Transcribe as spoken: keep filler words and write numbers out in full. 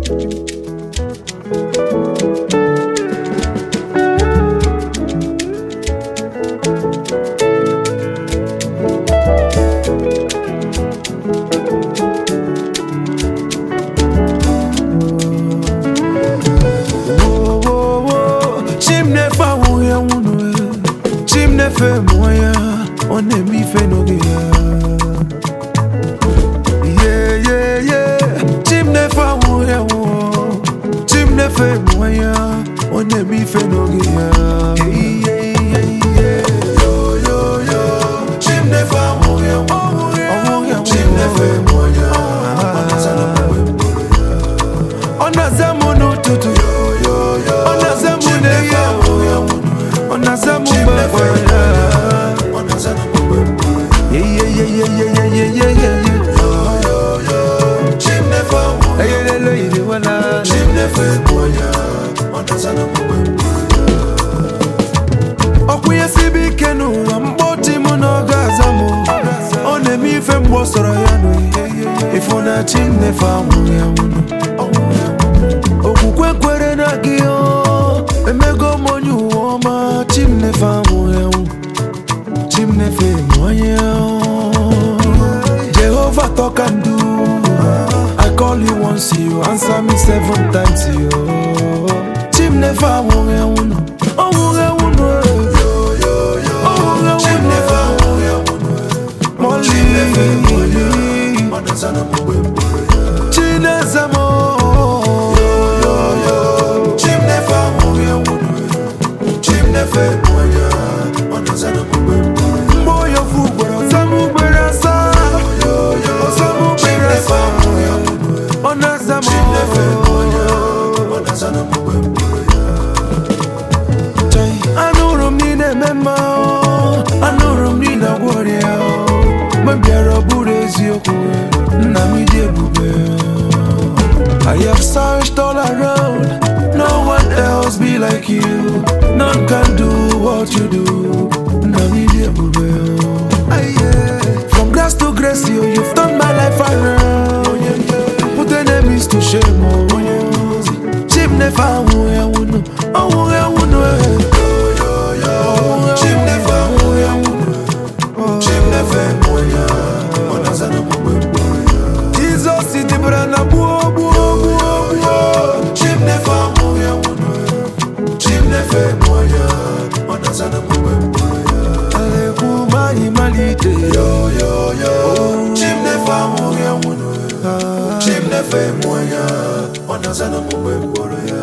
Fe moya, on est mi fait no guia. Yeah, yeah, yeah. Tim ne fa moya, Tim ne fe moya, on est mi fait no guia. Yeah, yeah, yeah. Yo, yo, yo. Tim ne fa moya, Tim ne fe moya. On a zamu no tutu. Yo, yo, yo. On a zamu ne fa moya, on a zamu ba. Yeah, yeah, yeah, yeah, yeah, yeah, yeah, yeah, yeah. Yo, yo, yo. Chim ne fa moya. Hey, hey, hey, hey, wala. Chim ne fe moya. Onazana moya. Okuya sibi kenu amboti muno gazamu. One mi fe mbo soro yanu. Ifuna chim ne fa moya muno. Okukwe kwere na giyo. Emego monyu oma. Chim ne fa moya muno. Chim ne fe moya. Jehovah talk and do. I call you once, you answer me seven times. You Chim ne fa moya uno. Oh moya uno. Yo yo yo. Oh moya uno. Chim ne fa moya uno. Chim ne fe moya. Onazana moya. Chim ne zamo. Yo yo yo. Chim ne fa moya uno. Chim ne fe moya. Onazana moya. Moya fugora zamu berasa. Yo yo. Zamu berasa. Onazama. Chim ne fe moya. Onazana moya. Anurum ni ne mema. Anurum ni na warrior. Mabiara burezi okwe. Na mi de bube. I have searched all around. No one else be like you. None can do what you do. Na mi de bube. From grass to grace, you you've turned my life around. Put enemies to shame. Chim ne fa moya uno. Oh moya uno. Chim ne fa moya uno. Chim ne fe moya. Onazana moya. Jesus iti brana buo buo buo buo. Chim ne fa moya uno. Chim ne fe moya. Onazana moya. Ale kumani malite. Yo yo yo. Chim ne fa moya uno. Chim ne fe moya. Onazana moya.